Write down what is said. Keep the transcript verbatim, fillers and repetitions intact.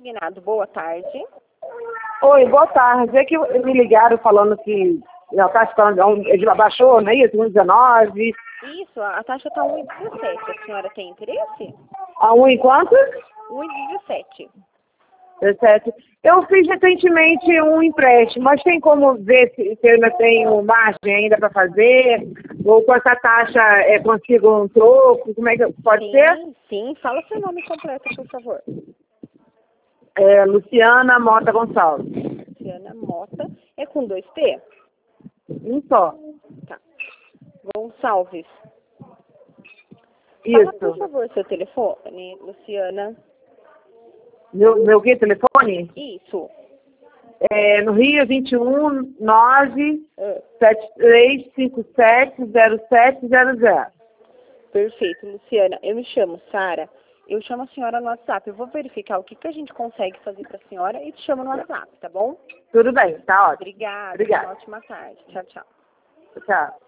consignado. Boa tarde. Oi, boa tarde. É que me ligaram falando que a taxa tá, ele abaixou, não é isso? um e dezenove. Isso, a taxa está um e dezessete. A senhora tem interesse? A um em quanto? um e dezessete. dezessete. Eu fiz recentemente um empréstimo, mas tem como ver se, se eu ainda tenho margem ainda para fazer? Ou com essa taxa é, consigo um troco? Como é que pode sim, ser? Sim, sim. Fala seu nome completo, por favor. É, Luciana Mota Gonçalves. Luciana Mota. É com dois T? Um só. Tá. Gonçalves. Isso. Fala, por favor, seu telefone, Luciana. Meu, meu que, telefone? Isso. É, no Rio, vinte e um, nove, Ah, sete três cinco sete, zero sete zero zero. perfeito, Luciana. Eu me chamo Sara. Eu chamo a senhora no WhatsApp. Eu vou verificar o que, que a gente consegue fazer para a senhora e te chamo no WhatsApp, tá bom? Tudo bem, tá ótimo. Obrigada. Obrigada. Uma ótima tarde. Tchau, tchau. Tchau.